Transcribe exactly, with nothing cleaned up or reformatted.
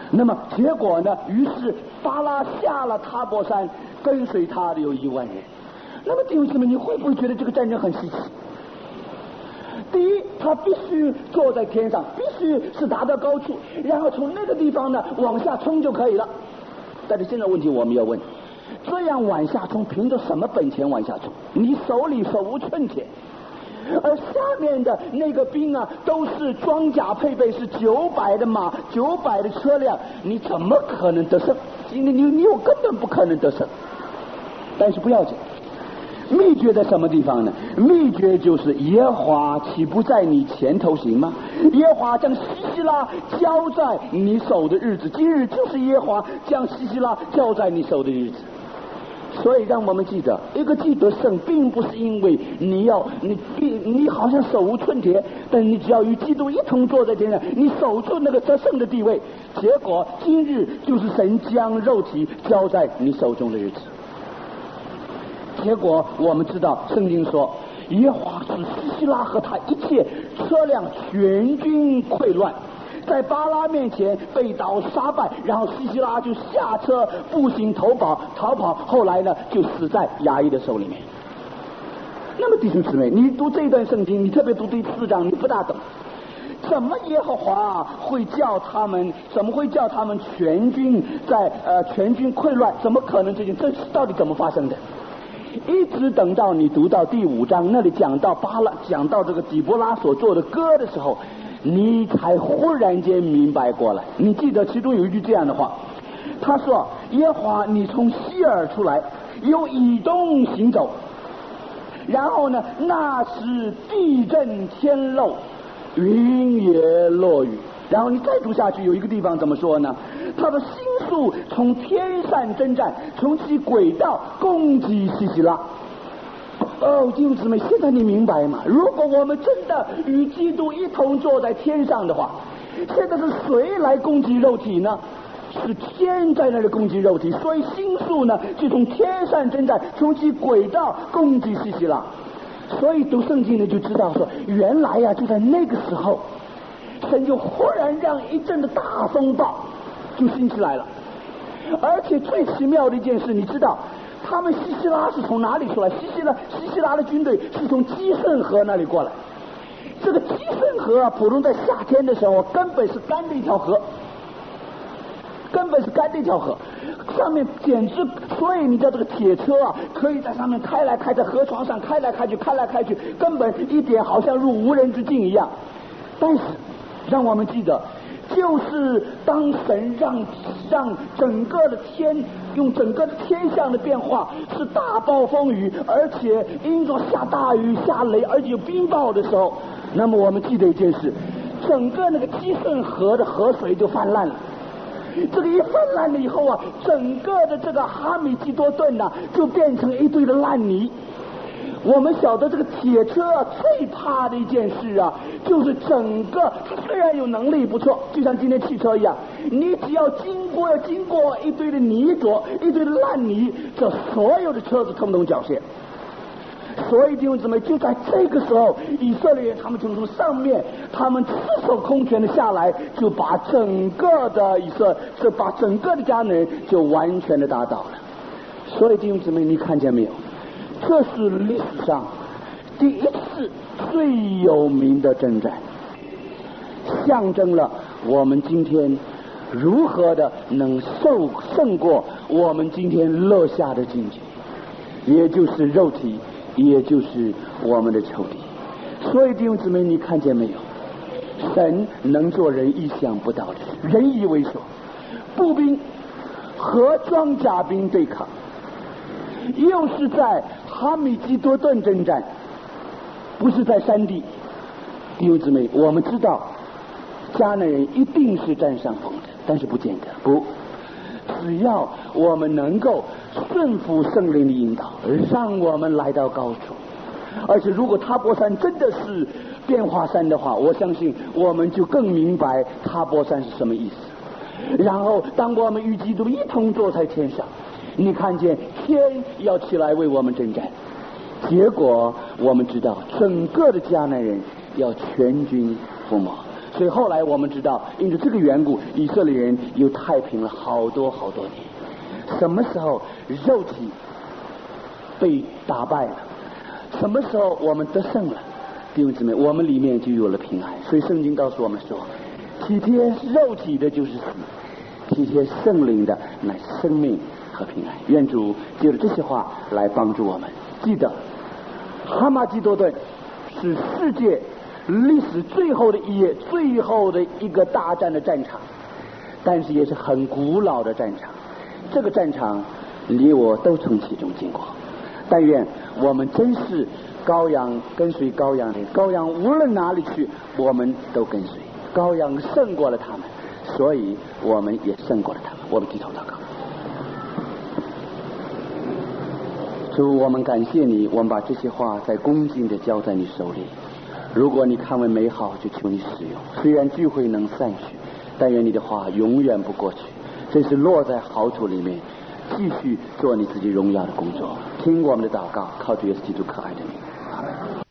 那么结果呢？于是巴拉下了塔伯山，跟随他的有一万人。那么弟兄姊妹，你会不会觉得这个战争很稀奇？第一，他必须坐在天上，必须是达到高处，然后从那个地方呢往下冲就可以了。但是现在问题我们要问，这样往下冲，凭着什么本钱往下冲？你手里手无寸铁。而下面的那个兵啊，都是装甲配备，是九百的马，九百的车辆，你怎么可能得胜？你你你有根本不可能得胜。但是不要紧，秘诀在什么地方呢？秘诀就是耶和华岂不在你前头行吗？耶和华将西西拉交在你手的日子，今日就是耶和华将西西拉交在你手的日子。所以让我们记得，一个记得胜，并不是因为你要你你好像手无寸铁，但你只要与基督一同坐在天上，你守住那个得胜的地位，结果今日就是神将肉体交在你手中的日子。结果我们知道，圣经说耶和华使西西拉和他一切车辆全军溃乱，在巴拉面前被刀杀败，然后西西拉就下车步行逃跑逃跑，后来呢就死在衙役的手里面。那么弟兄姊妹，你读这段圣经，你特别读第四章，你不大懂，怎么耶和华会叫他们？怎么会叫他们全军在呃全军溃乱？怎么可能这件？这到底怎么发生的？一直等到你读到第五章那里讲到巴拉，讲到这个底波拉所做的歌的时候，你才忽然间明白过来。你记得其中有一句这样的话，他说：耶和华你从西尔出来，由以东行走，然后呢那时地震天漏，云也落雨。然后你再读下去，有一个地方怎么说呢？他的心术从天上征战，从其轨道攻击西西拉。哦，弟兄姊妹，现在你明白吗？如果我们真的与基督一同坐在天上的话，现在是谁来攻击肉体呢？是天在那里攻击肉体，所以心术呢就从天上征战，从其轨道攻击西西拉。所以读圣经呢就知道说，原来呀、啊、就在那个时候，神就忽然让一阵的大风暴就兴起来了。而且最奇妙的一件事，你知道他们西西拉是从哪里出来？西西拉西西拉的军队是从基圣河那里过来。这个基圣河啊，普通在夏天的时候根本是干的一条河，根本是干的一条河，上面简直，所以你知道这个铁车啊，可以在上面开来开，在河床上开来开去，开来开去，根本一点好像入无人之境一样。但是让我们记得，就是当神让让整个的天，用整个的天象的变化是大暴风雨，而且因着下大雨下雷，而且有冰雹的时候，那么我们记得一件事，整个那个基圣河的河水就泛滥了。这个一泛滥了以后啊，整个的这个哈米基多顿呐、啊，就变成一堆的烂泥。我们晓得这个铁车啊，最怕的一件事啊，就是整个它虽然有能力不错，就像今天汽车一样，你只要经过要经过一堆的泥浊，一堆的烂泥，这所有的车子通通缴械。所以弟兄姊妹，就在这个时候，以色列人他们就从上面，他们赤手空拳的下来，就把整个的以色，就把整个的迦南人就完全的打倒了。所以弟兄姊妹，你看见没有？这是历史上第一次最有名的征战，象征了我们今天如何的能受胜过我们今天落下的境界，也就是肉体，也就是我们的仇敌。所以弟兄姊妹，你看见没有？神能做人意想不到的事，人以为所，步兵和装甲兵对抗，又是在哈米基多顿征战，不是在山地。弟兄姊妹，我们知道迦南人一定是占上风的，但是不见得。不，只要我们能够顺服圣灵的引导，让我们来到高处。而且如果塔伯山真的是变化山的话，我相信我们就更明白塔伯山是什么意思。然后当我们与基督一同坐在天上，你看见天要起来为我们征战，结果我们知道整个的迦南人要全军覆没。 所以后来我们知道，因着这个缘故，以色列人又太平了好多好多年。什么时候肉体被打败了，什么时候我们得胜了，弟兄姊妹，我们里面就有了平安。所以圣经告诉我们说，体贴肉体的就是死，体贴圣灵的乃生命和平安。愿主借着这些话来帮助我们。记得哈马基多顿是世界历史最后的一页，最后的一个大战的战场，但是也是很古老的战场。这个战场你我都从其中经过，但愿我们真是羔羊，跟随羔羊的羔羊，无论哪里去我们都跟随。羔羊胜过了他们，所以我们也胜过了他们。我们低头祷告。主，我们感谢你，我们把这些话再恭敬的交在你手里。如果你看为美好，就求你使用。虽然聚会能散去，但愿你的话永远不过去，真是落在好土里面，继续做你自己荣耀的工作。听我们的祷告，靠主耶稣基督可爱的名，阿门。